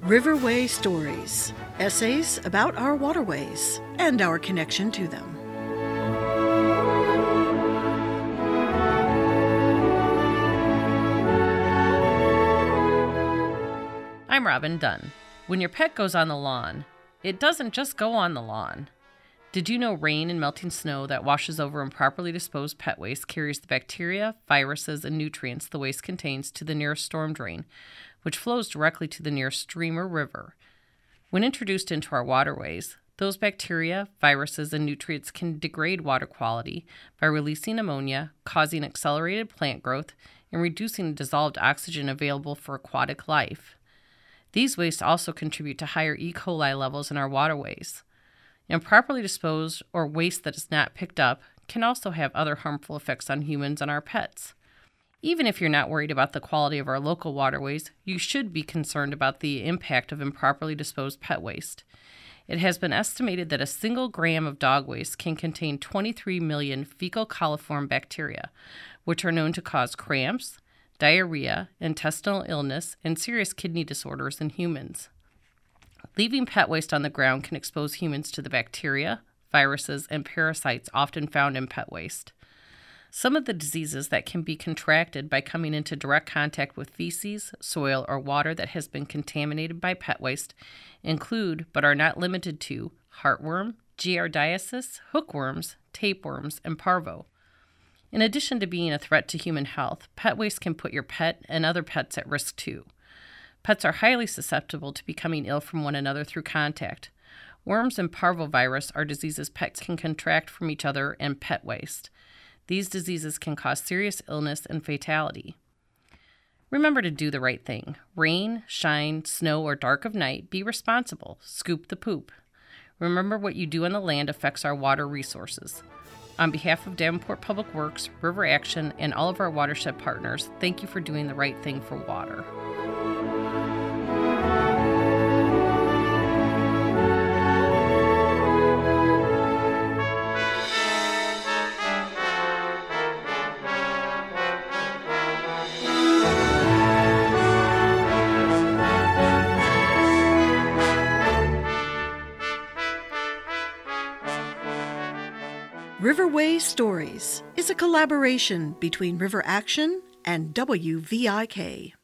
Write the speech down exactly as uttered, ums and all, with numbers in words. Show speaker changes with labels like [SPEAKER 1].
[SPEAKER 1] Riverway Stories, essays about our waterways and our connection to them.
[SPEAKER 2] I'm Robin Dunn. When your pet goes on the lawn, it doesn't just go on the lawn. Did you know rain and melting snow that washes over improperly disposed pet waste carries the bacteria, viruses, and nutrients the waste contains to the nearest storm drain, which flows directly to the nearest stream or river? When introduced into our waterways, those bacteria, viruses, and nutrients can degrade water quality by releasing ammonia, causing accelerated plant growth, and reducing the dissolved oxygen available for aquatic life. These wastes also contribute to higher E. coli levels in our waterways. Improperly disposed or waste that is not picked up can also have other harmful effects on humans and our pets. Even if you're not worried about the quality of our local waterways, you should be concerned about the impact of improperly disposed pet waste. It has been estimated that a single gram of dog waste can contain twenty-three million fecal coliform bacteria, which are known to cause cramps, diarrhea, intestinal illness, and serious kidney disorders in humans. Leaving pet waste on the ground can expose humans to the bacteria, viruses, and parasites often found in pet waste. Some of the diseases that can be contracted by coming into direct contact with feces, soil, or water that has been contaminated by pet waste include, but are not limited to, heartworm, giardiasis, hookworms, tapeworms, and parvo. In addition to being a threat to human health, pet waste can put your pet and other pets at risk too. Pets are highly susceptible to becoming ill from one another through contact. Worms and parvovirus are diseases pets can contract from each other and pet waste. These diseases can cause serious illness and fatality. Remember to do the right thing. Rain, shine, snow, or dark of night, be responsible. Scoop the poop. Remember what you do on the land affects our water resources. On behalf of Davenport Public Works, River Action, and all of our watershed partners, thank you for doing the right thing for water.
[SPEAKER 1] Riverway Stories is a collaboration between River Action and W V I K.